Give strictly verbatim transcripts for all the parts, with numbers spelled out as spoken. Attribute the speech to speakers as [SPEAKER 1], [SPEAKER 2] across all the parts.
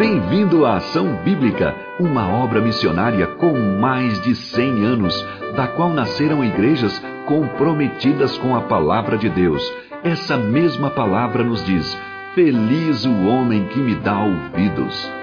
[SPEAKER 1] Bem-vindo à Ação Bíblica, uma obra missionária com mais de cem anos, da qual nasceram igrejas comprometidas com a palavra de Deus. Essa mesma palavra nos diz: feliz o homem que me dá ouvidos.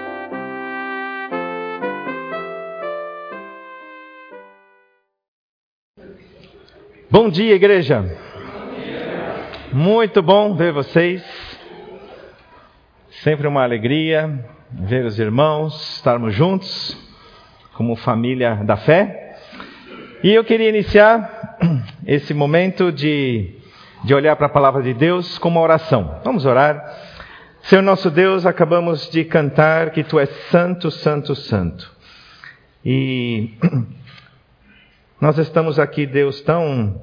[SPEAKER 2] Bom dia, igreja. Bom dia. Muito bom ver vocês. Sempre uma alegria ver os irmãos, estarmos juntos como família da fé. E eu queria iniciar esse momento de, de olhar para a palavra de Deus com uma oração. Vamos orar. Senhor nosso Deus, acabamos de cantar que Tu és santo, santo, santo. E nós estamos aqui, Deus, tão,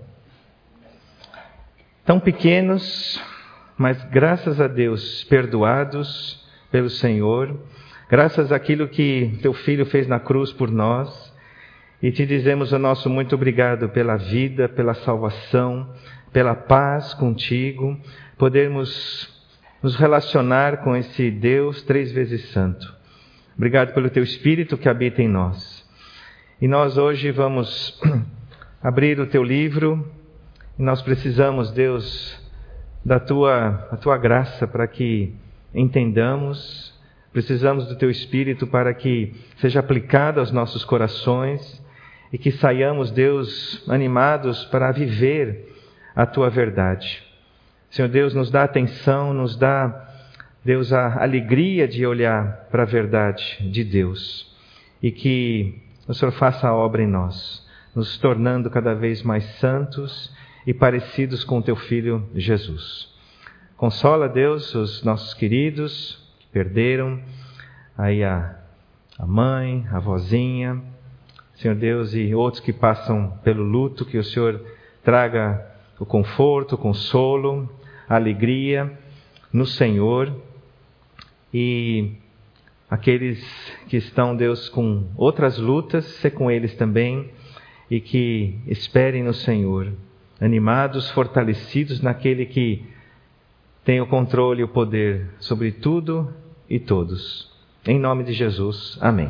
[SPEAKER 2] tão pequenos, mas graças a Deus, perdoados pelo Senhor, graças àquilo que Teu Filho fez na cruz por nós, e Te dizemos o nosso muito obrigado pela vida, pela salvação, pela paz contigo, podermos nos relacionar com esse Deus três vezes santo. Obrigado pelo Teu Espírito que habita em nós. E nós hoje vamos abrir o Teu livro, e nós precisamos, Deus, da tua, da tua graça para que entendamos, precisamos do Teu Espírito para que seja aplicado aos nossos corações e que saiamos, Deus, animados para viver a Tua verdade. Senhor Deus, nos dá atenção, nos dá, Deus, a alegria de olhar para a verdade de Deus e que o Senhor faça a obra em nós, nos tornando cada vez mais santos e parecidos com o Teu Filho Jesus. Consola, Deus, os nossos queridos que perderam aí a, a mãe, a vozinha, Senhor Deus, e outros que passam pelo luto, que o Senhor traga o conforto, o consolo, a alegria no Senhor. E aqueles que estão, Deus, com outras lutas, ser com eles também, e que esperem no Senhor, animados, fortalecidos naquele que tem o controle e o poder sobre tudo e todos. Em nome de Jesus. Amém.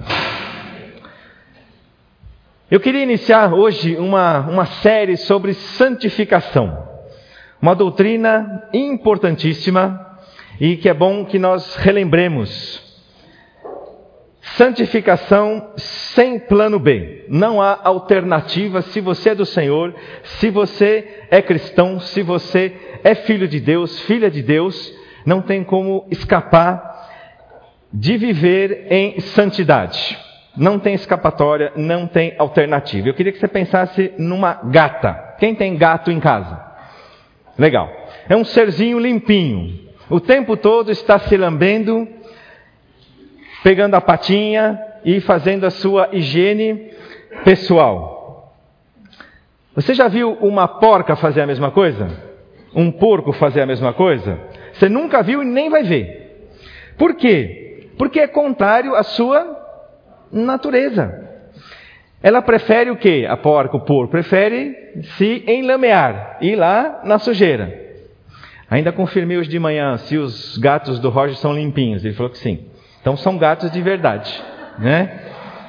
[SPEAKER 2] Eu queria iniciar hoje uma, uma série sobre santificação. Uma doutrina importantíssima e que é bom que nós relembremos. Santificação sem plano B. Não há alternativa se você é do Senhor, se você é cristão, se você é filho de Deus, filha de Deus, não tem como escapar de viver em santidade. Não tem escapatória, não tem alternativa. Eu queria que você pensasse numa gata. Quem tem gato em casa? Legal. É um serzinho limpinho. O tempo todo está se lambendo, pegando a patinha e fazendo a sua higiene pessoal. Você já viu uma porca fazer a mesma coisa? Um porco fazer a mesma coisa? Você nunca viu e nem vai ver. Por quê? Porque é contrário à sua natureza. Ela prefere o quê? A porca, o porco, prefere se enlamear, ir lá na sujeira. Ainda confirmei hoje de manhã se os gatos do Roger são limpinhos. Ele falou que sim. Então são gatos de verdade, né?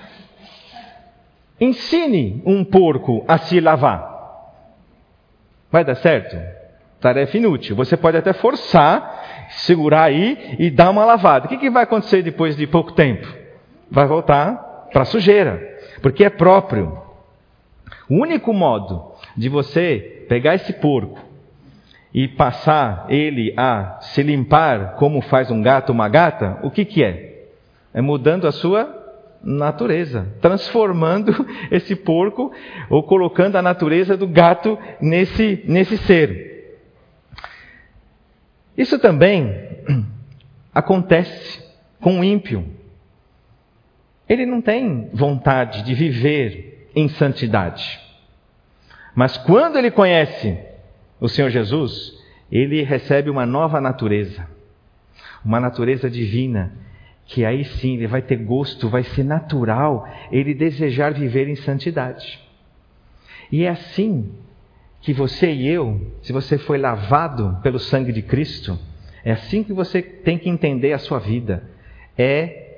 [SPEAKER 2] Ensine um porco a se lavar. Vai dar certo? Tarefa inútil. Você pode até forçar, segurar aí e dar uma lavada. O que, que vai acontecer depois de pouco tempo? Vai voltar para a sujeira, porque é próprio. O único modo de você pegar esse porco e passar ele a se limpar como faz um gato, uma gata, o que que é? É mudando a sua natureza, transformando esse porco ou colocando a natureza do gato nesse, nesse ser. Isso também acontece com o ímpio. Ele não tem vontade de viver em santidade. Mas quando ele conhece o Senhor Jesus, ele recebe uma nova natureza. Uma natureza divina, que aí sim ele vai ter gosto, vai ser natural ele desejar viver em santidade. E é assim que você e eu, se você foi lavado pelo sangue de Cristo, é assim que você tem que entender a sua vida. É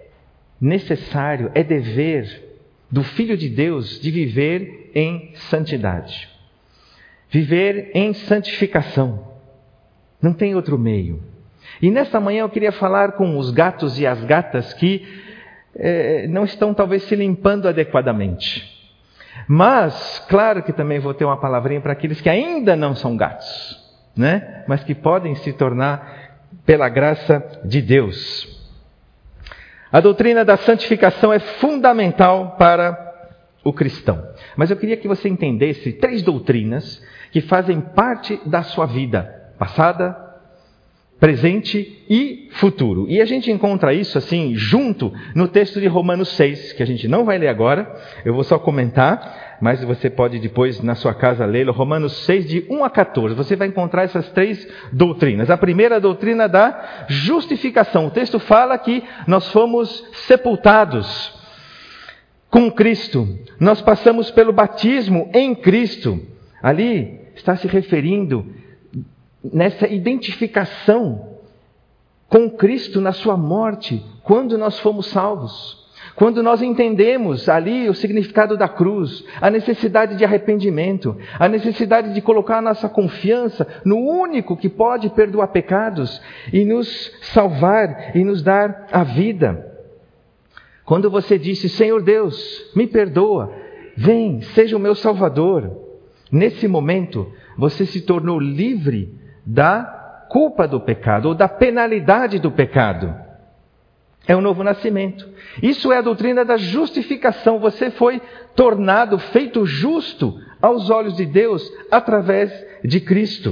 [SPEAKER 2] necessário, é dever do Filho de Deus de viver em santidade. Viver em santificação. Não tem outro meio. E nesta manhã eu queria falar com os gatos e as gatas que eh, não estão talvez se limpando adequadamente. Mas, claro que também vou ter uma palavrinha para aqueles que ainda não são gatos, né? Mas que podem se tornar pela graça de Deus. A doutrina da santificação é fundamental para o cristão. Mas eu queria que você entendesse três doutrinas que fazem parte da sua vida passada, presente e futuro. E a gente encontra isso assim junto no texto de Romanos seis, que a gente não vai ler agora, eu vou só comentar, mas você pode depois na sua casa lê-lo. Romanos seis, de um a quatorze, você vai encontrar essas três doutrinas. A primeira é a doutrina da justificação. O texto fala que nós fomos sepultados com Cristo, nós passamos pelo batismo em Cristo. Ali está se referindo nessa identificação com Cristo na sua morte, quando nós fomos salvos. Quando nós entendemos ali o significado da cruz, a necessidade de arrependimento, a necessidade de colocar a nossa confiança no único que pode perdoar pecados e nos salvar e nos dar a vida. Quando você disse, Senhor Deus, me perdoa, vem, seja o meu Salvador. Nesse momento, você se tornou livre da culpa do pecado ou da penalidade do pecado. É o novo nascimento. Isso é a doutrina da justificação. Você foi tornado, feito justo aos olhos de Deus através de Cristo.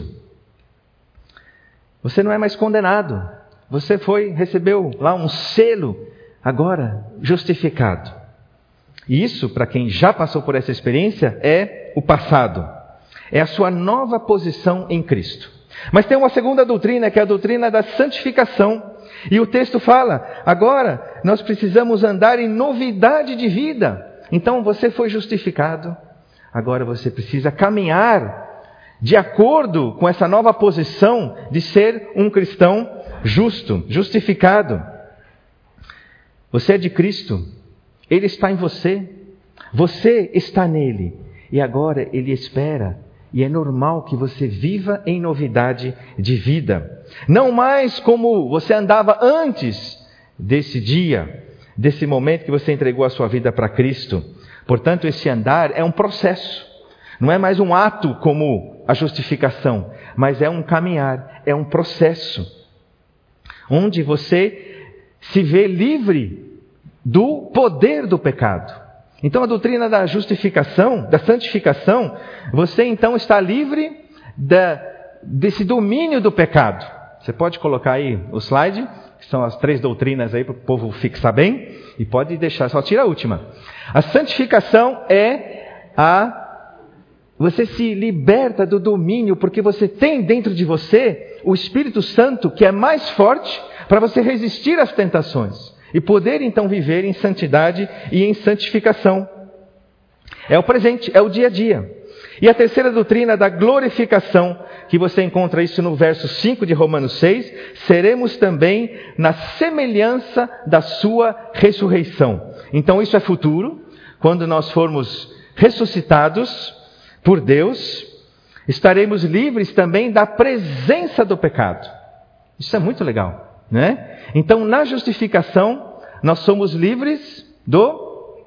[SPEAKER 2] Você não é mais condenado. Você foi, recebeu lá um selo, agora justificado. E isso, para quem já passou por essa experiência, é o passado. É a sua nova posição em Cristo. Mas tem uma segunda doutrina, que é a doutrina da santificação. E o texto fala, agora nós precisamos andar em novidade de vida. Então você foi justificado, agora você precisa caminhar de acordo com essa nova posição de ser um cristão justo, justificado. Você é de Cristo, Ele está em você, você está nele. E agora Ele espera. E é normal que você viva em novidade de vida. Não mais como você andava antes desse dia, desse momento que você entregou a sua vida para Cristo. Portanto, esse andar é um processo. Não é mais um ato como a justificação, mas é um caminhar, é um processo. Onde você se vê livre do poder do pecado. Então a doutrina da justificação, da santificação, você então está livre da, desse domínio do pecado. Você pode colocar aí o slide, que são as três doutrinas aí para o povo fixar bem, e pode deixar, só tira a última. A santificação é a... Você se liberta do domínio, porque você tem dentro de você o Espírito Santo, que é mais forte para você resistir às tentações. E poder então viver em santidade e em santificação. É o presente, é o dia a dia. E a terceira doutrina da glorificação, que você encontra isso no verso cinco de Romanos seis, seremos também na semelhança da sua ressurreição. Então isso é futuro, quando nós formos ressuscitados por Deus, estaremos livres também da presença do pecado. Isso é muito legal, né? Então, na justificação, nós somos livres do,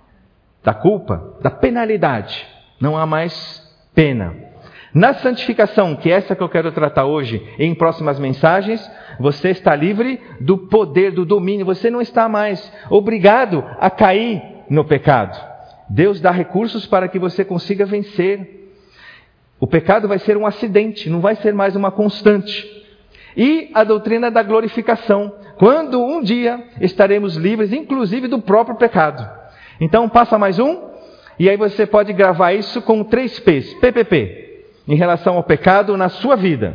[SPEAKER 2] da culpa, da penalidade. Não há mais pena. Na santificação, que é essa que eu quero tratar hoje em próximas mensagens, você está livre do poder, do domínio. Você não está mais obrigado a cair no pecado. Deus dá recursos para que você consiga vencer. O pecado vai ser um acidente, não vai ser mais uma constante. E a doutrina da glorificação, quando um dia estaremos livres, inclusive do próprio pecado. Então passa mais um, e aí você pode gravar isso com três P's, P P P, em relação ao pecado na sua vida.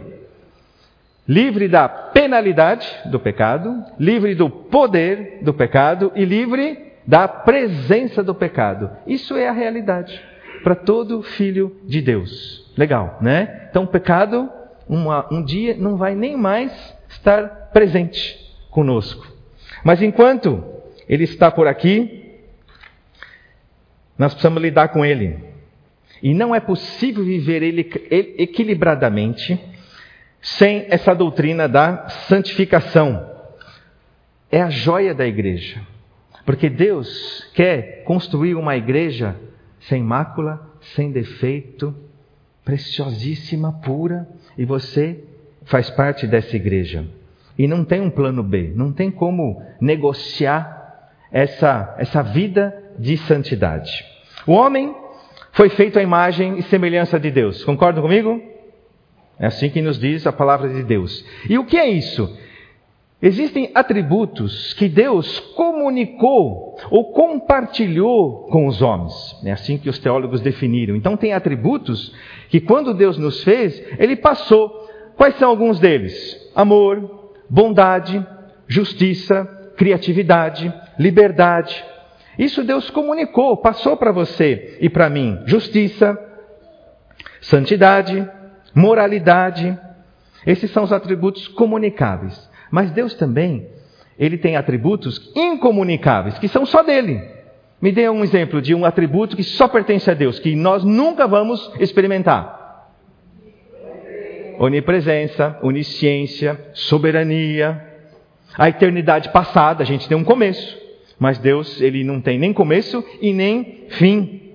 [SPEAKER 2] Livre da penalidade do pecado, livre do poder do pecado e livre da presença do pecado. Isso é a realidade para todo filho de Deus. Legal, né? Então o pecado... Uma, um dia não vai nem mais estar presente conosco. Mas enquanto Ele está por aqui, nós precisamos lidar com Ele. E não é possível viver Ele equilibradamente sem essa doutrina da santificação. É a joia da igreja. Porque Deus quer construir uma igreja sem mácula, sem defeito, preciosíssima, pura, e você faz parte dessa igreja. E não tem um plano B, não tem como negociar essa, essa vida de santidade. O homem foi feito à imagem e semelhança de Deus. Concordam comigo? É assim que nos diz a palavra de Deus. E o que é isso? Existem atributos que Deus comunicou ou compartilhou com os homens. É assim que os teólogos definiram. Então tem atributos que quando Deus nos fez, Ele passou. Quais são alguns deles? Amor, bondade, justiça, criatividade, liberdade. Isso Deus comunicou, passou para você e para mim. Justiça, santidade, moralidade. Esses são os atributos comunicáveis. Mas Deus também, Ele tem atributos incomunicáveis, que são só dele. Me dê um exemplo de um atributo que só pertence a Deus, que nós nunca vamos experimentar. Onipresença, onisciência, soberania. A eternidade passada, a gente tem um começo. Mas Deus, Ele não tem nem começo e nem fim.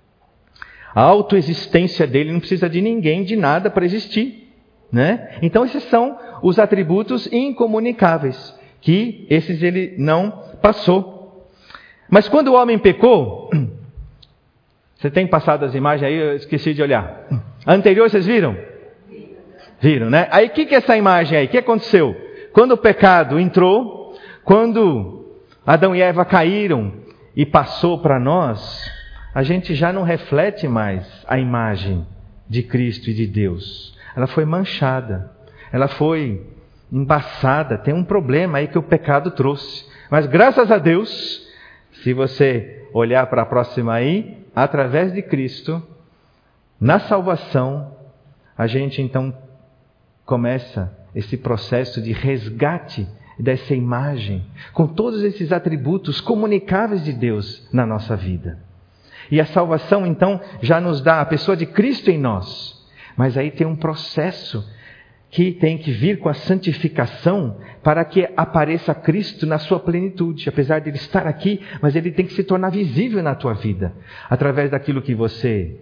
[SPEAKER 2] A autoexistência dele não precisa de ninguém, de nada para existir. Né? Então esses são os atributos incomunicáveis, que esses ele não passou. Mas quando o homem pecou, você tem passado as imagens aí, eu esqueci de olhar. A anterior vocês viram? Viram, né? Aí o que, que é essa imagem aí? O que aconteceu? Quando o pecado entrou, quando Adão e Eva caíram e passou para nós, a gente já não reflete mais a imagem de Cristo e de Deus. Ela foi manchada, ela foi embaçada, tem um problema aí que o pecado trouxe. Mas graças a Deus, se você olhar para a próxima aí, através de Cristo, na salvação, a gente então começa esse processo de resgate dessa imagem, com todos esses atributos comunicáveis de Deus na nossa vida. E a salvação então já nos dá a pessoa de Cristo em nós. Mas aí tem um processo que tem que vir com a santificação para que apareça Cristo na sua plenitude. Apesar de Ele estar aqui, mas Ele tem que se tornar visível na tua vida. Através daquilo que você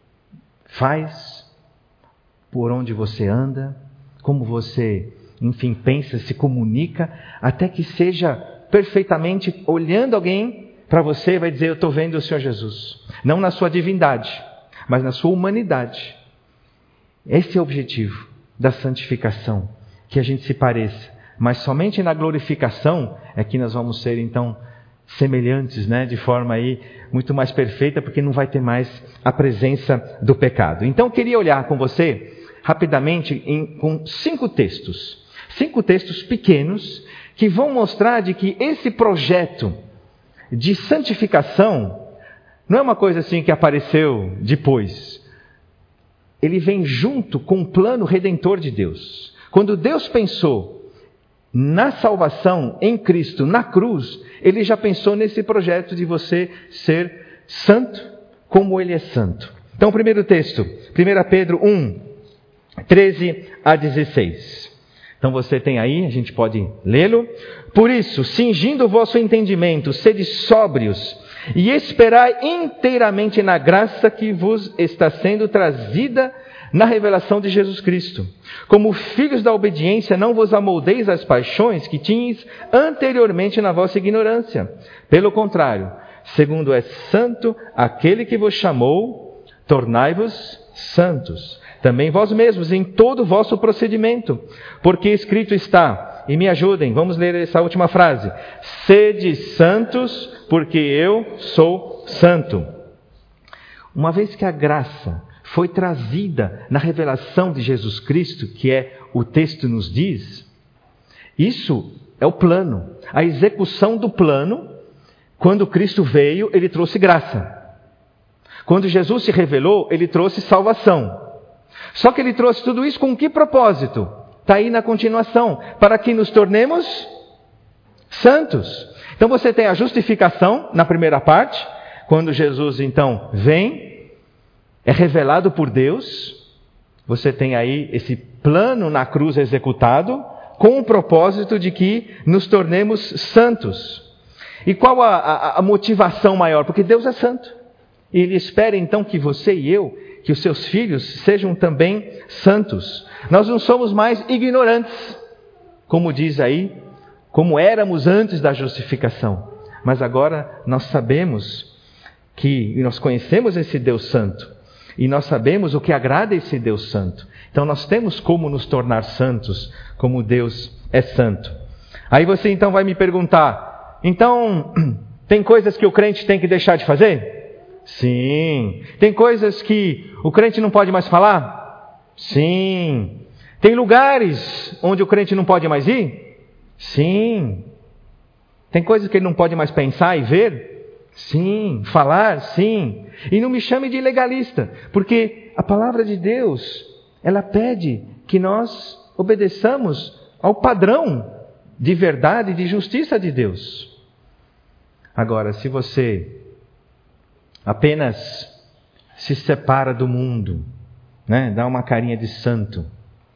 [SPEAKER 2] faz, por onde você anda, como você, enfim, pensa, se comunica, até que seja perfeitamente olhando alguém para você, vai dizer, eu estou vendo o Senhor Jesus. Não na sua divindade, mas na sua humanidade. Esse é o objetivo da santificação, que a gente se pareça. Mas somente na glorificação é que nós vamos ser, então, semelhantes, né? De forma aí muito mais perfeita, porque não vai ter mais a presença do pecado. Então, eu queria olhar com você, rapidamente, em, com cinco textos. Cinco textos pequenos, que vão mostrar de que esse projeto de santificação não é uma coisa assim que apareceu depois. Ele vem junto com o plano redentor de Deus. Quando Deus pensou na salvação em Cristo, na cruz, Ele já pensou nesse projeto de você ser santo como Ele é santo. Então, o primeiro texto, primeira Pedro um, treze a dezesseis. Então você tem aí, a gente pode lê-lo. Por isso, cingindo o vosso entendimento, sede sóbrios, e esperai inteiramente na graça que vos está sendo trazida na revelação de Jesus Cristo. Como filhos da obediência, não vos amoldeis às paixões que tinhas anteriormente na vossa ignorância. Pelo contrário, segundo é santo aquele que vos chamou, tornai-vos santos. Também vós mesmos, em todo o vosso procedimento. Porque escrito está, e me ajudem, vamos ler essa última frase. Sede santos, porque eu sou santo. Uma vez que a graça foi trazida na revelação de Jesus Cristo, que é o texto nos diz, isso é o plano. A execução do plano, quando Cristo veio, Ele trouxe graça. Quando Jesus se revelou, Ele trouxe salvação. Só que Ele trouxe tudo isso com que propósito? Está aí na continuação. Para que nos tornemos santos. Então você tem a justificação na primeira parte, quando Jesus então vem, é revelado por Deus. Você tem aí esse plano na cruz executado, com o propósito de que nos tornemos santos. E qual a, a, a motivação maior? Porque Deus é santo. E Ele espera então que você e eu, que os seus filhos sejam também santos. Nós não somos mais ignorantes, como diz aí, como éramos antes da justificação. Mas agora nós sabemos que, e nós conhecemos esse Deus santo. E nós sabemos o que agrada esse Deus santo. Então nós temos como nos tornar santos, como Deus é santo. Aí você então vai me perguntar, então, tem coisas que o crente tem que deixar de fazer? Sim. Tem coisas que o crente não pode mais falar? Sim. Tem lugares onde o crente não pode mais ir? Sim. Tem coisas que ele não pode mais pensar e ver? Sim. Falar? Sim. E não me chame de legalista, porque a palavra de Deus, ela pede que nós obedeçamos ao padrão de verdade e de justiça de Deus. Agora, se você apenas se separa do mundo, né, dá uma carinha de santo,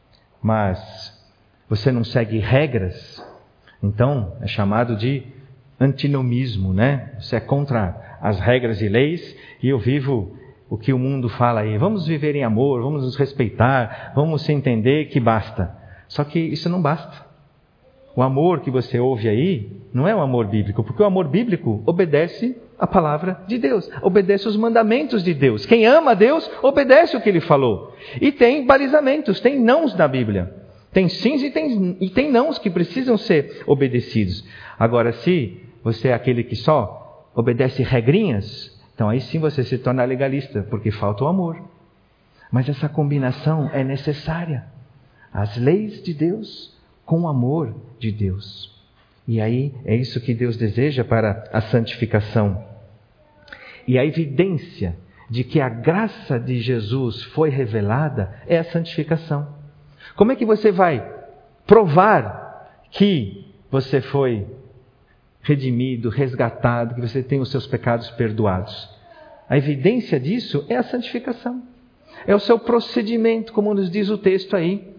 [SPEAKER 2] mas você não segue regras, então é chamado de antinomismo, né? Você é contra as regras e leis e eu vivo o que o mundo fala aí. Vamos viver em amor, vamos nos respeitar, vamos se entender que basta. Só que isso não basta. O amor que você ouve aí não é o amor bíblico, porque o amor bíblico obedece a palavra de Deus, obedece os mandamentos de Deus. Quem ama a Deus, obedece o que Ele falou. E tem balizamentos, tem nãos na Bíblia. Tem sims e tem, e tem nãos que precisam ser obedecidos. Agora, se você é aquele que só obedece regrinhas, então aí sim você se torna legalista, porque falta o amor. Mas essa combinação é necessária. As leis de Deus com o amor de Deus. E aí é isso que Deus deseja para a santificação. E a evidência de que a graça de Jesus foi revelada é a santificação. Como é que você vai provar que você foi redimido, resgatado, que você tem os seus pecados perdoados? A evidência disso é a santificação. É o seu procedimento, como nos diz o texto aí.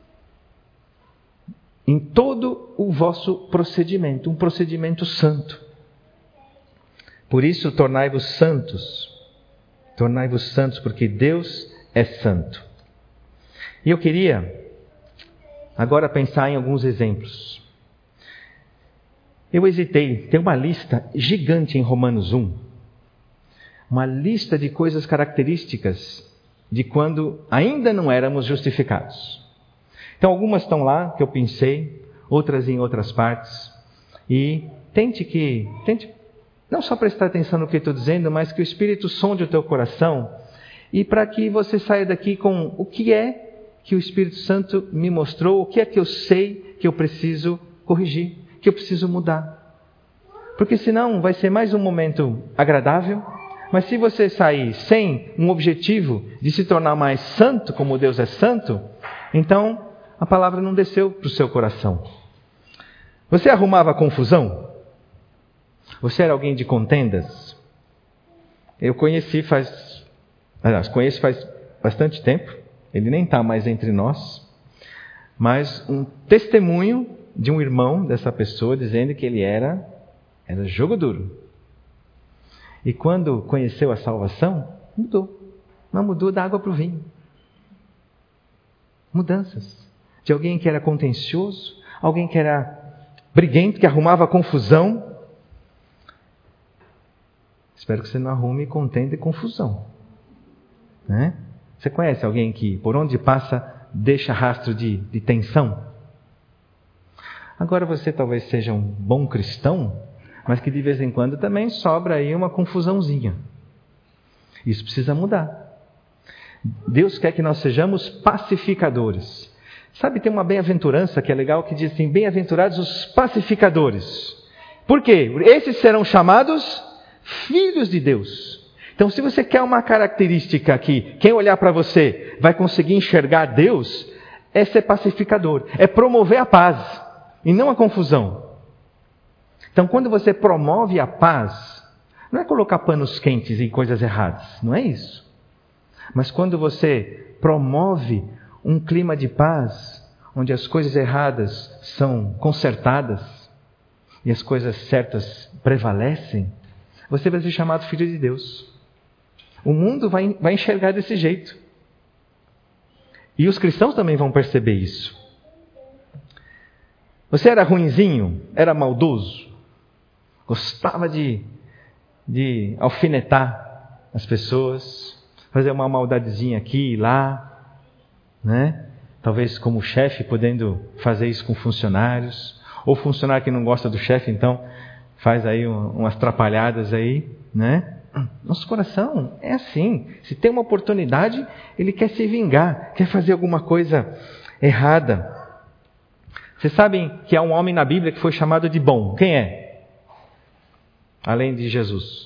[SPEAKER 2] Em todo o vosso procedimento, um procedimento santo. Por isso, tornai-vos santos. Tornai-vos santos, porque Deus é santo. E eu queria agora pensar em alguns exemplos. Eu hesitei, tem uma lista gigante em Romanos um. Uma lista de coisas características de quando ainda não éramos justificados. Então algumas estão lá, que eu pensei, outras em outras partes. E tente que, tente não só prestar atenção no que eu estou dizendo, mas que o Espírito sonde o teu coração. E para que você saia daqui com o que é que o Espírito Santo me mostrou, o que é que eu sei que eu preciso corrigir, que eu preciso mudar. Porque senão vai ser mais um momento agradável, mas se você sair sem um objetivo de se tornar mais santo, como Deus é santo, então a palavra não desceu para o seu coração. Você arrumava confusão? Você era alguém de contendas? Eu conheci faz... Aliás, conheço faz bastante tempo. Ele nem está mais entre nós. Mas um testemunho de um irmão dessa pessoa dizendo que ele era, era jogo duro. E quando conheceu a salvação, mudou. Mas mudou da água para o vinho. Mudanças. De alguém que era contencioso, alguém que era briguento, que arrumava confusão. Espero que você não arrume contenda e confusão. Né? Você conhece alguém que, por onde passa, deixa rastro de, de tensão? Agora você talvez seja um bom cristão, mas que de vez em quando também sobra aí uma confusãozinha. Isso precisa mudar. Deus quer que nós sejamos pacificadores. Sabe, tem uma bem-aventurança que é legal, que diz assim, bem-aventurados os pacificadores. Por quê? Esses serão chamados filhos de Deus. Então, se você quer uma característica que quem olhar para você vai conseguir enxergar Deus, é ser pacificador, é promover a paz e não a confusão. Então, quando você promove a paz, não é colocar panos quentes em coisas erradas, não é isso. Mas quando você promove um clima de paz, onde as coisas erradas são consertadas e as coisas certas prevalecem, você vai ser chamado filho de Deus. O mundo vai, vai enxergar desse jeito. E os cristãos também vão perceber isso. Você era ruinzinho? Era maldoso? Gostava de, de alfinetar as pessoas? Fazer uma maldadezinha aqui e lá? Né? Talvez como chefe, podendo fazer isso com funcionários. Ou funcionário que não gosta do chefe, então faz aí umas atrapalhadas aí, né? Nosso coração é assim. Se tem uma oportunidade, ele quer se vingar, quer fazer alguma coisa errada. Vocês sabem que há um homem na Bíblia que foi chamado de bom. Quem é? Além de Jesus.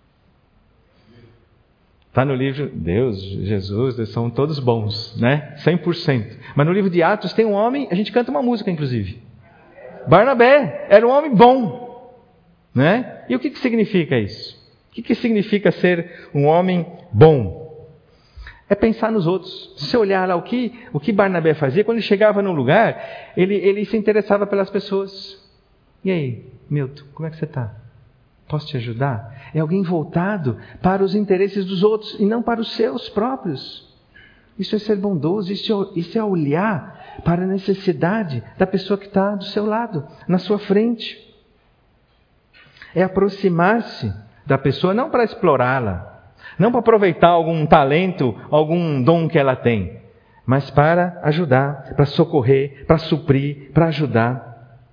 [SPEAKER 2] Está no livro, Deus, Jesus, eles são todos bons, né? cem por cento. Mas no livro de Atos tem um homem, a gente canta uma música inclusive. Barnabé era um homem bom, né? E o que, que significa isso? O que, que significa ser um homem bom? É pensar nos outros. Se você olhar lá o que, o que Barnabé fazia, quando ele chegava num lugar, ele, ele se interessava pelas pessoas. E aí, Milton, como é que você está? Posso te ajudar? É alguém voltado para os interesses dos outros e não para os seus próprios. Isso é ser bondoso, isso é, isso é olhar para a necessidade da pessoa que está do seu lado, na sua frente. É aproximar-se da pessoa não para explorá-la, não para aproveitar algum talento, algum dom que ela tem, mas para ajudar, para socorrer, para suprir, para ajudar.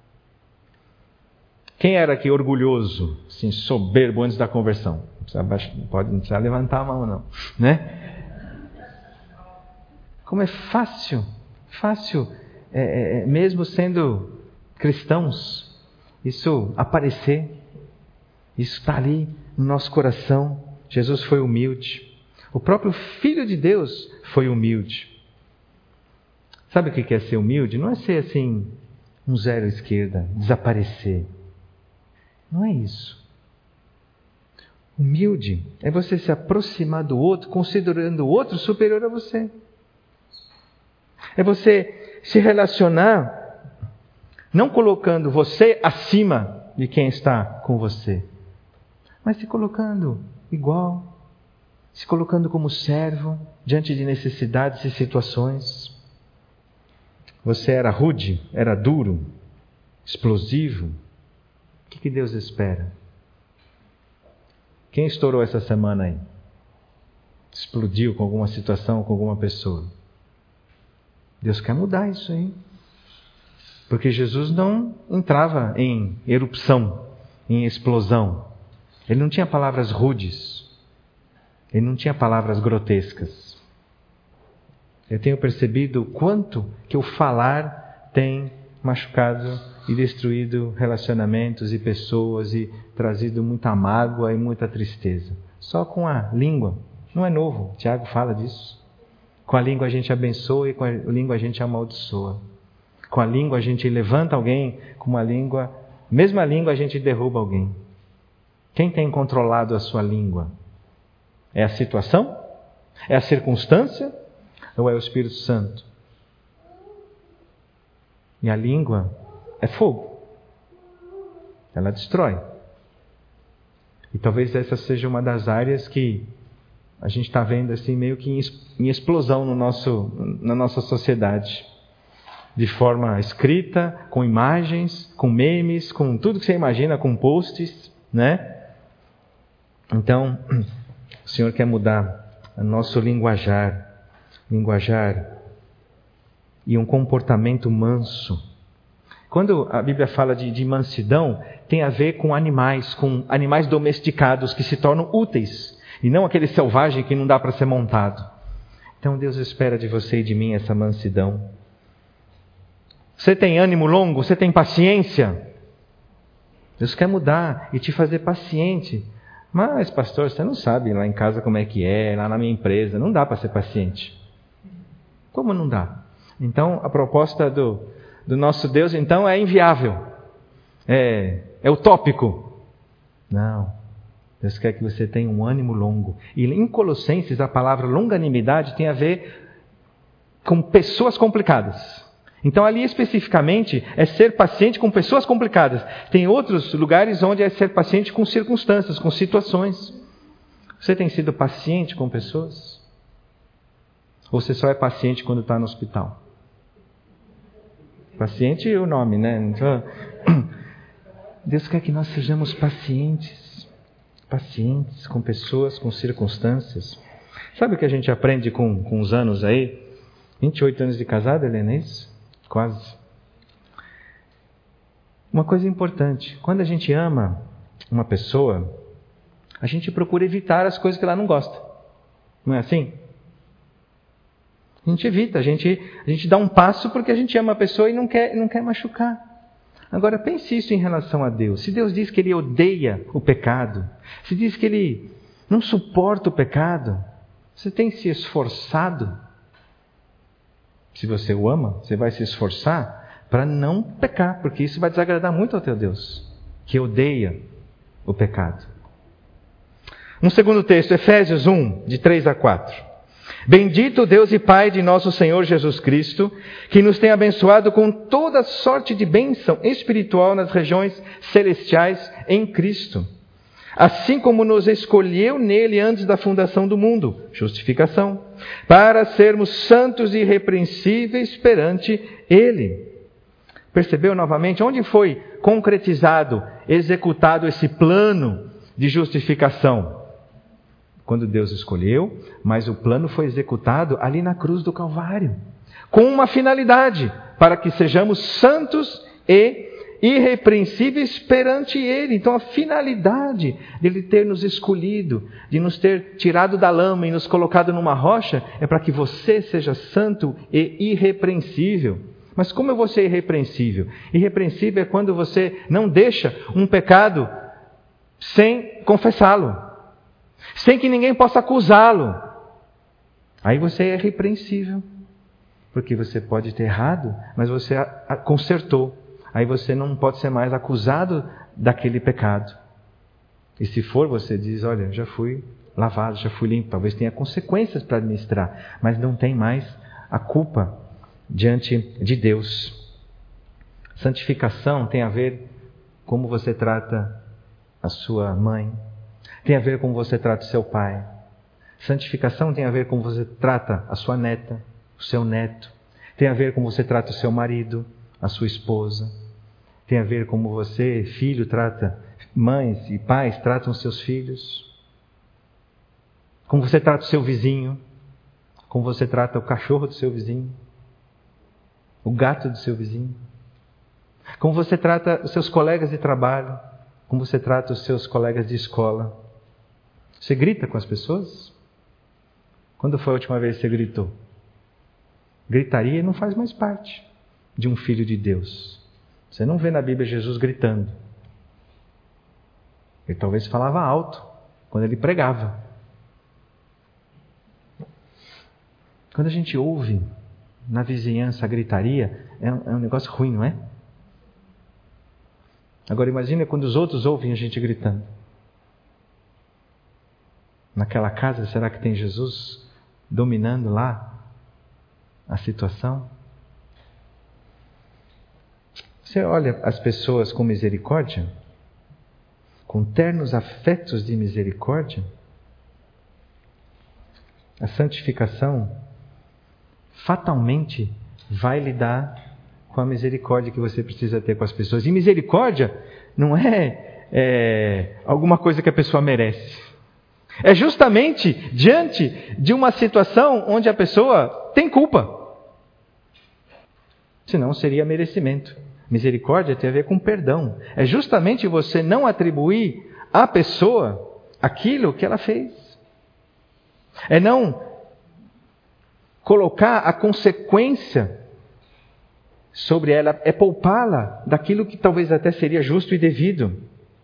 [SPEAKER 2] Quem era aqui orgulhoso, assim, soberbo antes da conversão? Não pode não precisa levantar a mão, não, né? Como é fácil, fácil, é, é, mesmo sendo cristãos, isso aparecer, isso está ali no nosso coração. Jesus foi humilde. O próprio Filho de Deus foi humilde. Sabe o que é ser humilde? Não é ser assim, um zero à esquerda, desaparecer. Não é isso. Humilde é você se aproximar do outro, considerando o outro superior a você. É você se relacionar, não colocando você acima de quem está com você, mas se colocando igual, se colocando como servo diante de necessidades e situações. Você era rude, era duro, explosivo. O que, que Deus espera? Quem estourou essa semana aí? Explodiu com alguma situação, com alguma pessoa? Deus quer mudar isso aí. Porque Jesus não entrava em erupção, em explosão. Ele não tinha palavras rudes. Ele não tinha palavras grotescas. Eu tenho percebido o quanto que o falar tem machucado e destruído relacionamentos e pessoas e trazido muita mágoa e muita tristeza. Só com a língua. Não é novo. Tiago fala disso. Com a língua a gente abençoa e com a língua a gente amaldiçoa. Com a língua a gente levanta alguém, com a língua, mesma língua a gente derruba alguém. Quem tem controlado a sua língua? É a situação? É a circunstância? Ou é o Espírito Santo? E a língua é fogo. Ela destrói. E talvez essa seja uma das áreas que a gente está vendo assim meio que em explosão no nosso, na nossa sociedade. De forma escrita, com imagens, com memes, com tudo que você imagina, com posts, né? Então, o Senhor quer mudar o nosso linguajar, linguajar e um comportamento manso. Quando a Bíblia fala de, de mansidão, tem a ver com animais, com animais domesticados que se tornam úteis, e não aquele selvagem que não dá para ser montado. Então Deus espera de você e de mim essa mansidão. Você tem ânimo longo? Você tem paciência? Deus quer mudar e te fazer paciente. Mas, pastor, você não sabe lá em casa como é que é, lá na minha empresa, não dá para ser paciente. Como não dá? Então, a proposta do, do nosso Deus, então, é inviável. É é utópico. Não. Deus quer que você tenha um ânimo longo. E em Colossenses, a palavra longanimidade tem a ver com pessoas complicadas. Então ali especificamente é ser paciente com pessoas complicadas. Tem outros lugares onde é ser paciente com circunstâncias, com situações. Você tem sido paciente com pessoas? Ou você só é paciente quando está no hospital? Paciente é o nome, né? Então, Deus quer que nós sejamos pacientes. Pacientes com pessoas, com circunstâncias. Sabe o que a gente aprende com, com os anos aí? vinte e oito anos de casado, Helena, é isso? Quase. Uma coisa importante. Quando a gente ama uma pessoa, a gente procura evitar as coisas que ela não gosta. Não é assim? A gente evita, a gente, a gente dá um passo porque a gente ama a pessoa e não quer, não quer machucar. Agora pense isso em relação a Deus. Se Deus diz que Ele odeia o pecado, se diz que Ele não suporta o pecado, você tem se esforçado? Se você o ama, você vai se esforçar para não pecar, porque isso vai desagradar muito ao teu Deus, que odeia o pecado. Um segundo texto, Efésios um, de três a quatro. Bendito Deus e Pai de nosso Senhor Jesus Cristo, que nos tem abençoado com toda sorte de bênção espiritual nas regiões celestiais em Cristo. Assim como nos escolheu nele antes da fundação do mundo, justificação, para sermos santos e irrepreensíveis perante ele. Percebeu novamente onde foi concretizado, executado esse plano de justificação? Quando Deus escolheu, mas o plano foi executado ali na cruz do Calvário, com uma finalidade, para que sejamos santos e irrepreensíveis perante Ele. Então a finalidade dele ter nos escolhido, de nos ter tirado da lama e nos colocado numa rocha, é para que você seja santo e irrepreensível. Mas como eu vou ser irrepreensível? Irrepreensível é quando você não deixa um pecado sem confessá-lo, sem que ninguém possa acusá-lo. Aí você é irrepreensível, porque você pode ter errado, mas você consertou. Aí você não pode ser mais acusado daquele pecado. E se for, você diz, olha, já fui lavado, já fui limpo. Talvez tenha consequências para administrar, mas não tem mais a culpa diante de Deus. Santificação tem a ver com como você trata a sua mãe. Tem a ver com como você trata o seu pai. Santificação tem a ver com como você trata a sua neta, o seu neto. Tem a ver com como você trata o seu marido, a sua esposa. Tem a ver como você, filho, trata, mães e pais tratam os seus filhos. Como você trata o seu vizinho. Como você trata o cachorro do seu vizinho. O gato do seu vizinho. Como você trata os seus colegas de trabalho. Como você trata os seus colegas de escola. Você grita com as pessoas? Quando foi a última vez que você gritou? Gritaria não faz mais parte de um filho de Deus. Você não vê na Bíblia Jesus gritando. Ele talvez falava alto quando ele pregava. Quando a gente ouve na vizinhança a gritaria, é um, é um negócio ruim, não é? Agora imagine quando os outros ouvem a gente gritando. Naquela casa, será que tem Jesus dominando lá a situação? Você olha as pessoas com misericórdia? Com ternos afetos de misericórdia? A santificação fatalmente vai lidar com a misericórdia que você precisa ter com as pessoas. E misericórdia não é, é alguma coisa que a pessoa merece. É justamente diante de uma situação onde a pessoa tem culpa. Senão seria merecimento. Misericórdia tem a ver com perdão. É justamente você não atribuir à pessoa aquilo que ela fez. É não colocar a consequência sobre ela, é poupá-la daquilo que talvez até seria justo e devido.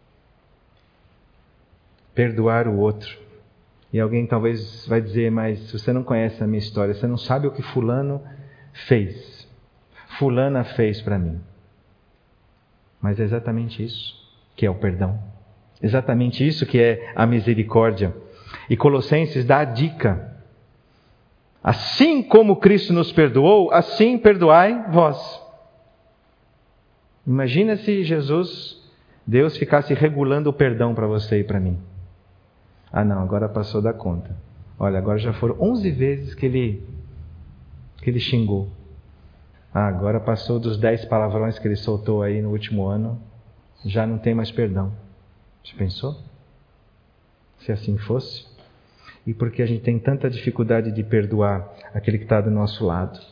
[SPEAKER 2] Perdoar o outro. E alguém talvez vai dizer, mas você não conhece a minha história, você não sabe o que fulano fez. Fulana fez para mim. Mas é exatamente isso. que é o perdão. Exatamente isso que é a misericórdia. E Colossenses dá a dica. Assim como Cristo nos perdoou, assim perdoai vós. Imagina se Jesus, Deus, ficasse regulando o perdão para você e para mim. Ah não, agora passou da conta. Olha, agora já foram onze vezes que ele, que ele xingou. Ah, agora passou dos dez palavrões que ele soltou aí no último ano. Já não tem mais perdão. Você pensou? Se assim fosse? E por que a gente tem tanta dificuldade de perdoar aquele que está do nosso lado?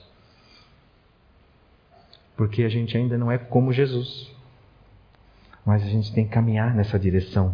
[SPEAKER 2] Porque a gente ainda não é como Jesus. Mas a gente tem que caminhar nessa direção.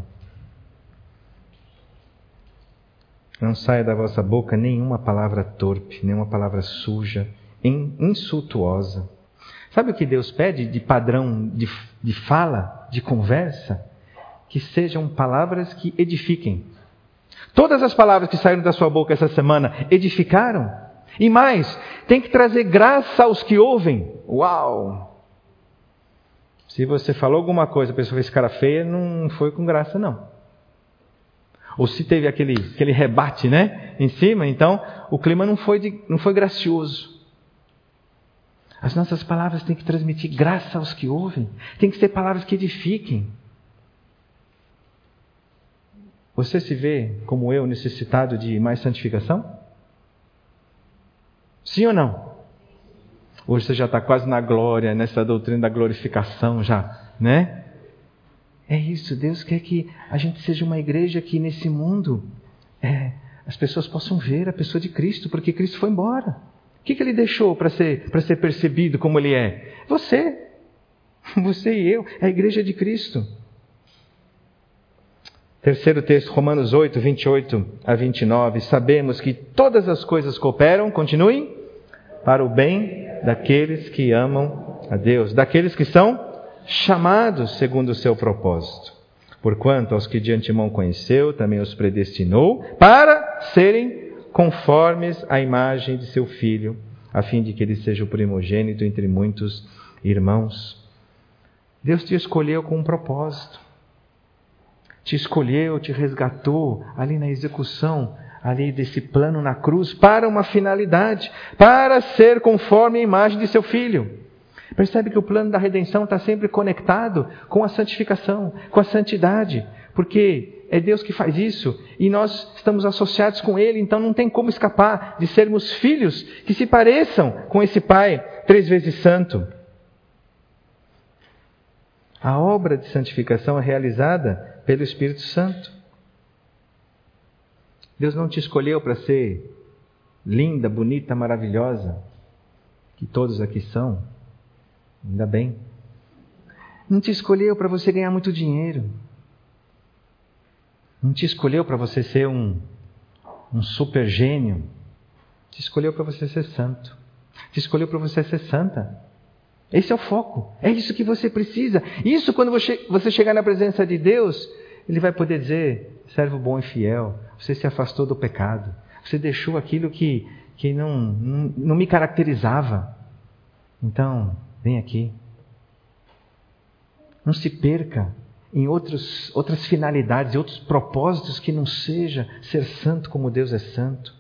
[SPEAKER 2] Não saia da vossa boca nenhuma palavra torpe, nenhuma palavra suja, insultuosa. Sabe o que Deus pede de padrão de, de fala, de conversa? Que sejam palavras que edifiquem. Todas as palavras que saíram da sua boca essa semana edificaram? E mais, tem que trazer graça aos que ouvem. Uau! Se você falou alguma coisa, a pessoa fez cara feia, não foi com graça não. Ou se teve aquele, aquele rebate, né, em cima, então o clima não foi, de, não foi gracioso. As nossas palavras têm que transmitir graça aos que ouvem. Tem que ser palavras que edifiquem. Você se vê, como eu, necessitado de mais santificação? Sim ou não? Hoje você já está quase na glória, nessa doutrina da glorificação já, né? É isso, Deus quer que a gente seja uma igreja que nesse mundo é, as pessoas possam ver a pessoa de Cristo, porque Cristo foi embora. O que, que Ele deixou para ser, para ser percebido como Ele é? Você, você e eu, é a igreja de Cristo. Terceiro texto, Romanos oito, vinte e oito a vinte e nove. Sabemos que todas as coisas cooperam, continuem, para o bem daqueles que amam a Deus, daqueles que são chamados segundo o seu propósito. Porquanto aos que de antemão conheceu, também os predestinou para serem conformes à imagem de seu Filho, a fim de que ele seja o primogênito entre muitos irmãos. Deus te escolheu com um propósito. Te escolheu, te resgatou ali na execução, ali desse plano na cruz, para uma finalidade, para ser conforme a imagem de seu Filho. Percebe que o plano da redenção está sempre conectado com a santificação, com a santidade, porque é Deus que faz isso e nós estamos associados com Ele, então não tem como escapar de sermos filhos que se pareçam com esse Pai três vezes santo. A obra de santificação é realizada pelo Espírito Santo. Deus não te escolheu para ser linda, bonita, maravilhosa, que todos aqui são. Ainda bem. Não te escolheu para você ganhar muito dinheiro. Não te escolheu para você ser um, um super gênio. Te escolheu para você ser santo. Te escolheu para você ser santa. Esse é o foco. É isso que você precisa. Isso, quando você, você chegar na presença de Deus, Ele vai poder dizer: servo bom e fiel, você se afastou do pecado. Você deixou aquilo que, que não, não, não me caracterizava. Então, vem aqui. Não se perca em outros, outras finalidades, outros propósitos que não seja ser santo como Deus é santo.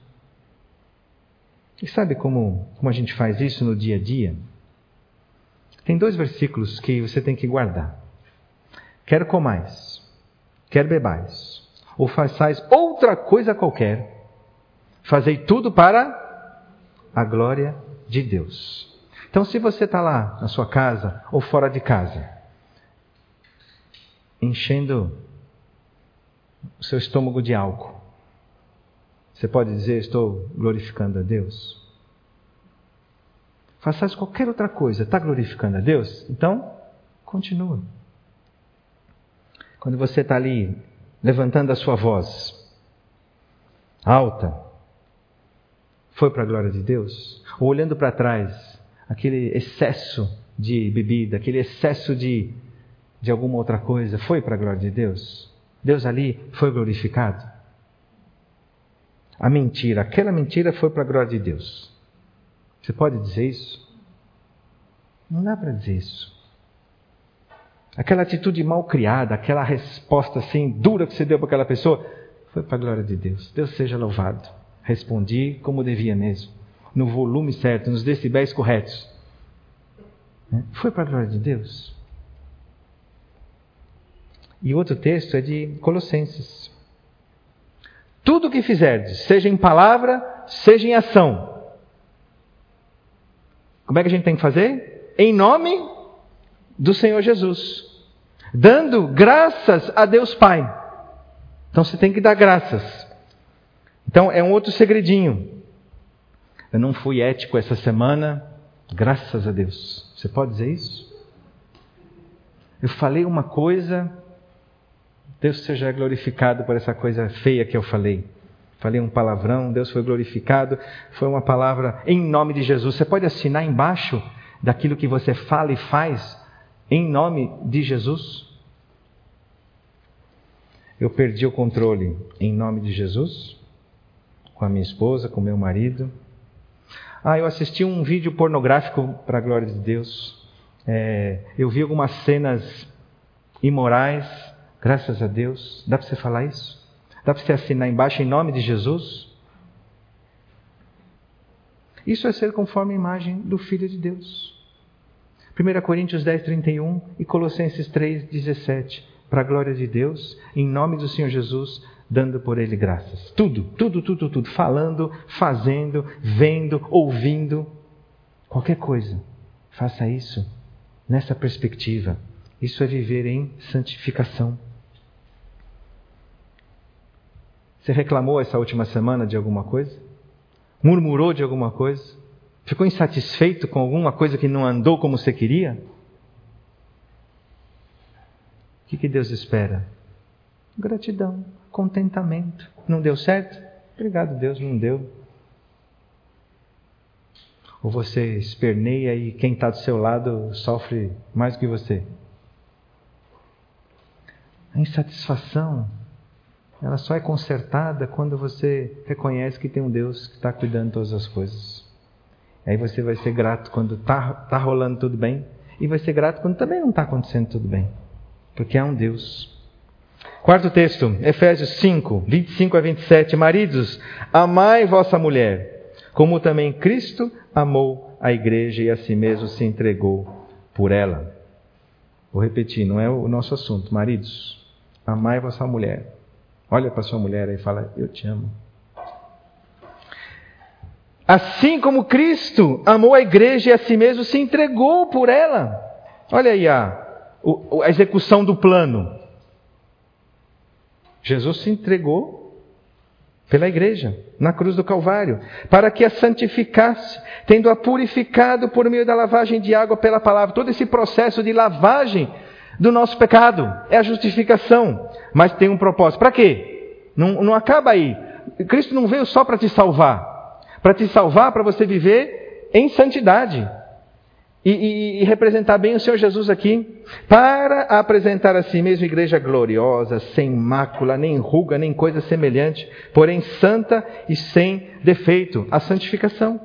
[SPEAKER 2] E sabe como, como a gente faz isso no dia a dia? Tem dois versículos que você tem que guardar. Quer comais, quer bebais, ou façais outra coisa qualquer, fazei tudo para a glória de Deus. Então, se você está lá na sua casa ou fora de casa, enchendo o seu estômago de álcool, você pode dizer: estou glorificando a Deus? Façais qualquer outra coisa, está glorificando a Deus? Então, continua. Quando você está ali levantando a sua voz alta, foi para a glória de Deus? Ou olhando para trás, aquele excesso de bebida, aquele excesso de, de alguma outra coisa, foi para a glória de Deus? Deus ali foi glorificado? A mentira, aquela mentira foi para a glória de Deus. Você pode dizer isso? Não dá para dizer isso. aquela atitude mal criada, aquela resposta assim dura que você deu para aquela pessoa, foi para a glória de Deus. Deus seja louvado. Respondi como devia mesmo, no volume certo, nos decibéis corretos. Foi para a glória de Deus. E outro texto é de Colossenses. Tudo o que fizerdes, seja em palavra, seja em ação. Como é que a gente tem que fazer? Em nome do Senhor Jesus. Dando graças a Deus Pai. Então você tem que dar graças. Então é um outro segredinho. Eu não fui ético essa semana, graças a Deus. Você pode dizer isso? Eu falei uma coisa, Deus seja glorificado por essa coisa feia que eu falei. Falei um palavrão, Deus foi glorificado. Foi uma palavra em nome de Jesus. Você pode assinar embaixo daquilo que você fala e faz em nome de Jesus? Eu perdi o controle em nome de Jesus, com a minha esposa, com o meu marido. Ah, eu assisti um vídeo pornográfico para a glória de Deus. É, eu vi algumas cenas imorais, graças a Deus. Dá para você falar isso? Dá para você assinar embaixo em nome de Jesus? Isso é ser conforme a imagem do Filho de Deus. primeira Coríntios dez, trinta e um e Colossenses três, dezessete. Para a glória de Deus, em nome do Senhor Jesus, dando por Ele graças. Tudo, tudo, tudo, tudo. Falando, fazendo, vendo, ouvindo. Qualquer coisa. Faça isso nessa perspectiva. Isso é viver em santificação. Você reclamou essa última semana de alguma coisa? Murmurou de alguma coisa? Ficou insatisfeito com alguma coisa que não andou como você queria? O que, que Deus espera? Gratidão, contentamento. Não deu certo? Obrigado, Deus, não deu. Ou você esperneia e quem está do seu lado sofre mais do que você? A insatisfação, ela só é consertada quando você reconhece que tem um Deus que está cuidando de todas as coisas. Aí você vai ser grato quando está tá rolando tudo bem, e vai ser grato quando também não está acontecendo tudo bem. Porque há um Deus. Quarto texto, Efésios cinco, vinte e cinco a vinte e sete. Maridos, amai vossa mulher, como também Cristo amou a igreja e a si mesmo se entregou por ela. Vou repetir, não é o nosso assunto. Maridos, amai vossa mulher. Olha para sua mulher aí e fala, eu te amo. Assim como Cristo amou a igreja e a si mesmo se entregou por ela. Olha aí a, a execução do plano. Jesus se entregou pela igreja, na cruz do Calvário, para que a santificasse, tendo-a purificado por meio da lavagem de água pela palavra. Todo esse processo de lavagem do nosso pecado é a justificação, mas tem um propósito. Para quê? Não, não acaba aí. Cristo não veio só para te salvar. Para te salvar, para você viver em santidade. E, e, e representar bem o Senhor Jesus aqui. Para apresentar a si mesmo igreja gloriosa, sem mácula, nem ruga, nem coisa semelhante, porém santa e sem defeito. A santificação.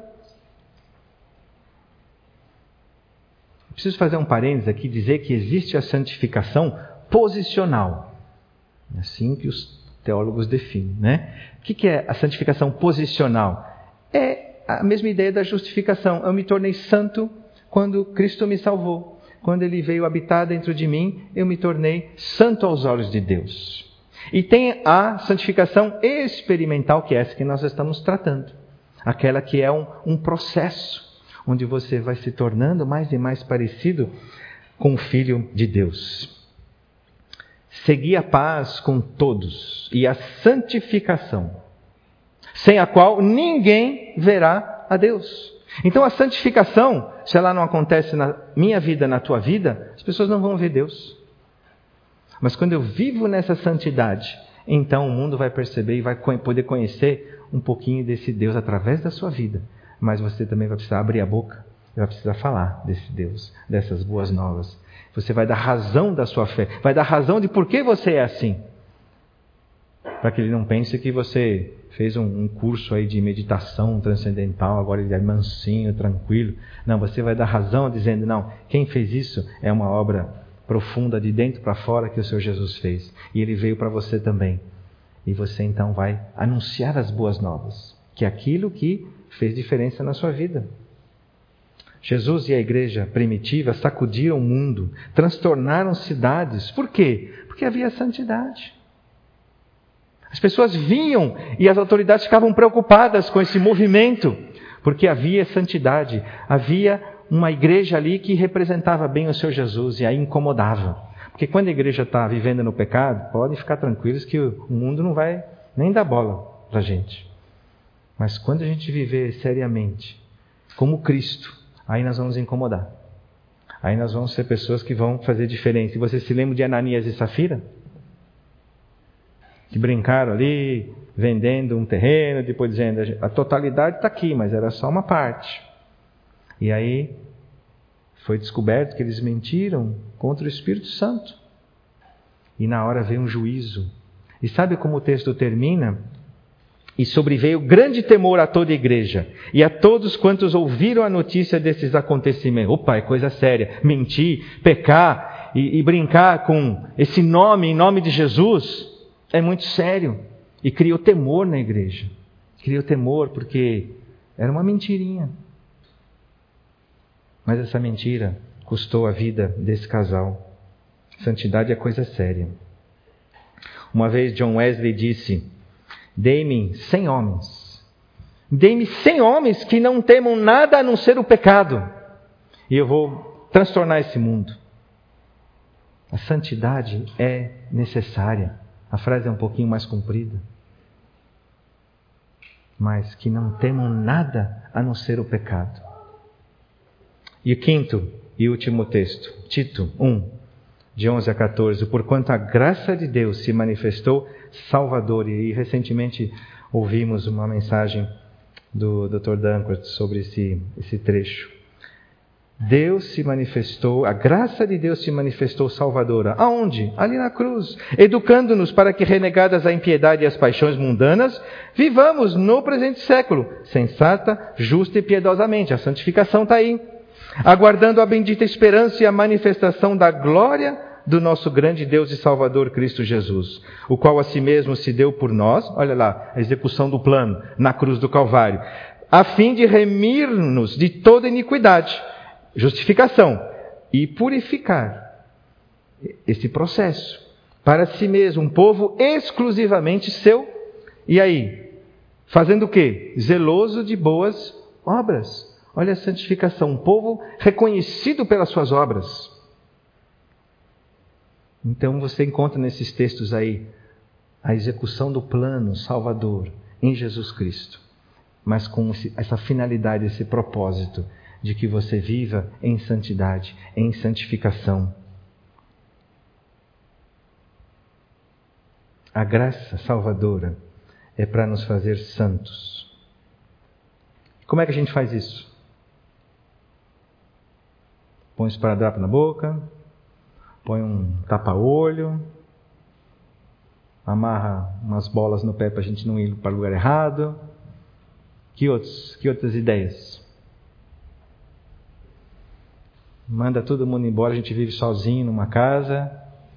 [SPEAKER 2] Preciso fazer um parênteses aqui e dizer que existe a santificação posicional. É assim que os teólogos definem, né? O que é a santificação posicional? É a mesma ideia da justificação. Eu me tornei santo quando Cristo me salvou. Quando Ele veio habitar dentro de mim, eu me tornei santo aos olhos de Deus. E tem a santificação experimental, que é essa que nós estamos tratando. Aquela que é um, um processo, onde você vai se tornando mais e mais parecido com o Filho de Deus. Segui a paz com todos e a santificação, sem a qual ninguém verá a Deus. Então a santificação, se ela não acontece na minha vida, na tua vida, as pessoas não vão ver Deus. Mas quando eu vivo nessa santidade, então o mundo vai perceber e vai poder conhecer um pouquinho desse Deus através da sua vida. Mas você também vai precisar abrir a boca, vai precisar falar desse Deus, dessas boas novas. Você vai dar razão da sua fé, vai dar razão de por que você é assim. Para que ele não pense que você fez um, um curso aí de meditação transcendental, agora ele é mansinho, tranquilo. Não, você vai dar razão dizendo, não, quem fez isso é uma obra profunda de dentro para fora que o Senhor Jesus fez. E Ele veio para você também. E você então vai anunciar as boas novas, que é aquilo que fez diferença na sua vida. Jesus e a igreja primitiva sacudiram o mundo, transtornaram cidades. Por quê? Porque havia santidade. As pessoas vinham e as autoridades ficavam preocupadas com esse movimento, porque havia santidade. Havia uma igreja ali que representava bem o Senhor Jesus e aí incomodava. Porque quando a igreja está vivendo no pecado, podem ficar tranquilos que o mundo não vai nem dar bola para a gente. Mas quando a gente viver seriamente, como Cristo, aí nós vamos incomodar. Aí nós vamos ser pessoas que vão fazer diferença. E você se lembra de Ananias e Safira? Que brincaram ali, vendendo um terreno, depois dizendo, a totalidade está aqui, mas era só uma parte. E aí foi descoberto que eles mentiram contra o Espírito Santo. E na hora veio um juízo. E sabe como o texto termina? E sobreveio grande temor a toda a igreja e a todos quantos ouviram a notícia desses acontecimentos. Opa, é coisa séria. Mentir, pecar e, e brincar com esse nome, em nome de Jesus, é muito sério. E criou temor na igreja. Criou temor porque era uma mentirinha. Mas essa mentira custou a vida desse casal. Santidade é coisa séria. Uma vez John Wesley disse: dei-me cem homens. Dei-me cem homens que não temam nada a não ser o pecado. E eu vou transtornar esse mundo. A santidade é necessária. A frase é um pouquinho mais comprida. Mas que não temam nada a não ser o pecado. E o quinto e último texto, Tito um, de onze a catorze. Porquanto a graça de Deus se manifestou salvadora. E recentemente ouvimos uma mensagem do doutor Danquart sobre esse, esse trecho. Deus se manifestou, a graça de Deus se manifestou salvadora. Aonde? Ali na cruz. Educando-nos para que, renegadas a impiedade e as paixões mundanas, vivamos no presente século, sensata, justa e piedosamente. A santificação está aí. Aguardando a bendita esperança e a manifestação da glória do nosso grande Deus e Salvador Cristo Jesus, o qual a si mesmo se deu por nós, olha lá, a execução do plano na cruz do Calvário, a fim de remir-nos de toda iniquidade, justificação, e purificar esse processo, para si mesmo, um povo exclusivamente seu, e aí, fazendo o quê? Zeloso de boas obras. Olha a santificação, um povo reconhecido pelas suas obras. Então você encontra nesses textos aí a execução do plano salvador em Jesus Cristo, mas com essa finalidade, esse propósito de que você viva em santidade, em santificação. A graça salvadora é para nos fazer santos. Como é que a gente faz isso? Põe um esparadrapo na boca, põe um tapa-olho, amarra umas bolas no pé para a gente não ir para o lugar errado. Que, outros, que outras ideias? Manda todo mundo embora, a gente vive sozinho numa casa.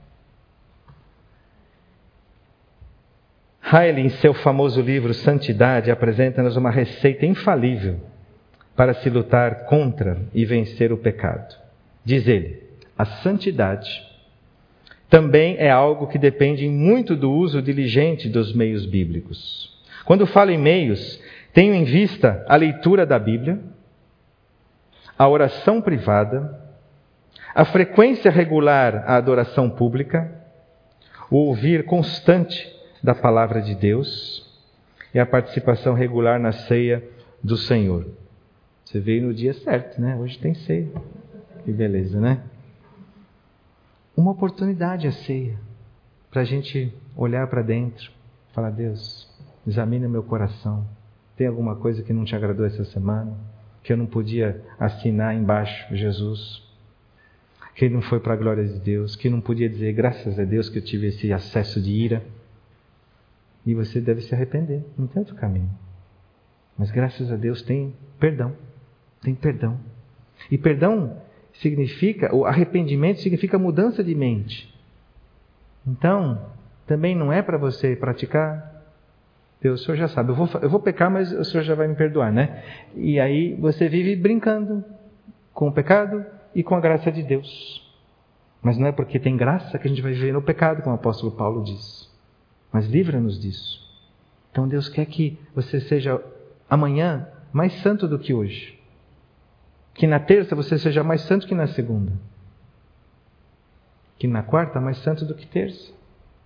[SPEAKER 2] Riley, em seu famoso livro Santidade, apresenta-nos uma receita infalível para se lutar contra e vencer o pecado. Diz ele, a santidade também é algo que depende muito do uso diligente dos meios bíblicos. Quando falo em meios, tenho em vista a leitura da Bíblia, a oração privada, a frequência regular à adoração pública, o ouvir constante da palavra de Deus e a participação regular na ceia do Senhor. Você veio no dia certo, né? Hoje tem ceia. Que beleza, né? Uma oportunidade a ceia, para a gente olhar para dentro, falar: Deus, examina meu coração. Tem alguma coisa que não te agradou essa semana? Que eu não podia assinar embaixo, Jesus? Que não foi para a glória de Deus? Que não podia dizer, graças a Deus que eu tive esse acesso de ira? E você deve se arrepender, não tem outro caminho. Mas graças a Deus tem perdão, tem perdão. E perdão significa, o arrependimento significa mudança de mente. Então, também não é para você praticar. Deus, o Senhor já sabe, eu vou, eu vou pecar, mas o Senhor já vai me perdoar, né? E aí você vive brincando com o pecado e com a graça de Deus. Mas não é porque tem graça que a gente vai viver no pecado, como o apóstolo Paulo diz. Mas livra-nos disso. Então Deus quer que você seja amanhã mais santo do que hoje. Que na terça você seja mais santo que na segunda. Que na quarta mais santo do que terça.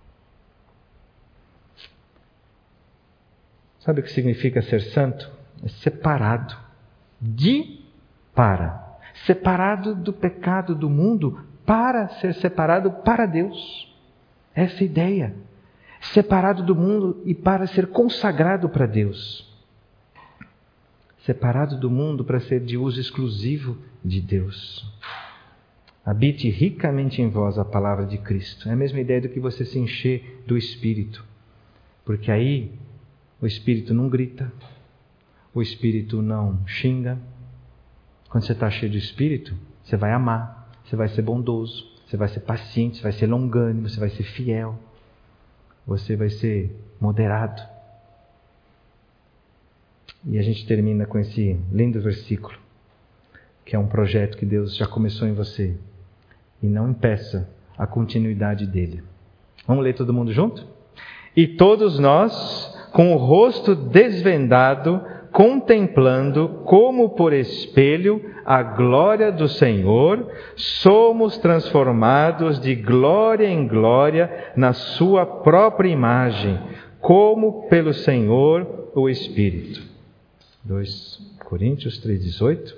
[SPEAKER 2] Sabe o que significa ser santo? É separado. De para. Separado do pecado do mundo para ser separado para Deus. Essa é a ideia. Separado do mundo e para ser consagrado para Deus. Separado do mundo para ser de uso exclusivo de Deus. Habite ricamente em vós a palavra de Cristo. É a mesma ideia do que você se encher do Espírito. Porque aí o Espírito não grita, o Espírito não xinga. Quando você está cheio do Espírito, você vai amar, você vai ser bondoso, você vai ser paciente, você vai ser longânimo, você vai ser fiel, você vai ser moderado. E a gente termina com esse lindo versículo, que é um projeto que Deus já começou em você, e não impeça a continuidade dele. Vamos ler todo mundo junto? E todos nós, com o rosto desvendado, contemplando como por espelho a glória do Senhor, somos transformados de glória em glória na sua própria imagem, como pelo Senhor o Espírito. dois Coríntios três, dezoito.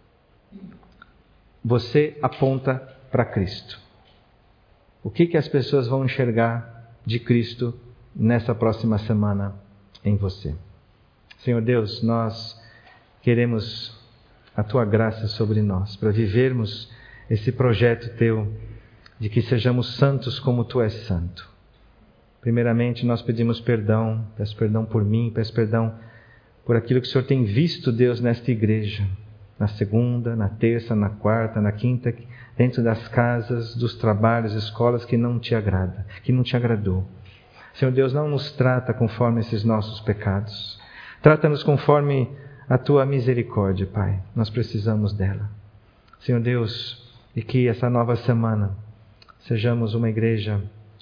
[SPEAKER 2] Você aponta para Cristo. O que, que as pessoas vão enxergar de Cristo nessa próxima semana em você? Senhor Deus, nós queremos a Tua graça sobre nós, para vivermos esse projeto Teu, de que sejamos santos como Tu és santo. Primeiramente, nós pedimos perdão, peço perdão por mim, peço perdão por aquilo que o Senhor tem visto, Deus, nesta igreja, na segunda, na terça, na quarta, na quinta, dentro das casas, dos trabalhos, escolas que não Te agrada, que não Te agradou. Senhor Deus, não nos trata conforme esses nossos pecados. Trata-nos conforme a Tua misericórdia, Pai. Nós precisamos dela. Senhor Deus, e que essa nova semana sejamos uma igreja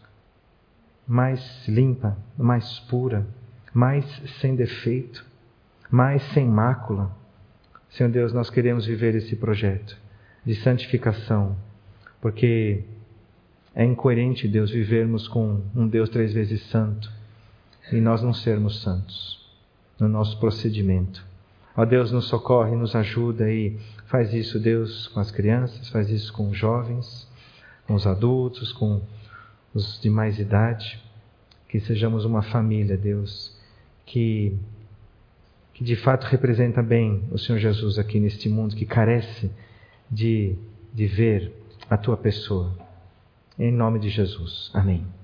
[SPEAKER 2] mais limpa, mais pura, mais sem defeito, mais sem mácula. Senhor Deus, nós queremos viver esse projeto de santificação, porque é incoerente, Deus, vivermos com um Deus três vezes santo e nós não sermos santos no nosso procedimento. Ó Deus, nos socorre, nos ajuda e faz isso, Deus, com as crianças, faz isso com os jovens, com os adultos, com os de mais idade. Que sejamos uma família, Deus, que, que de fato representa bem o Senhor Jesus aqui neste mundo, que carece de, de ver a Tua pessoa. Em nome de Jesus. Amém.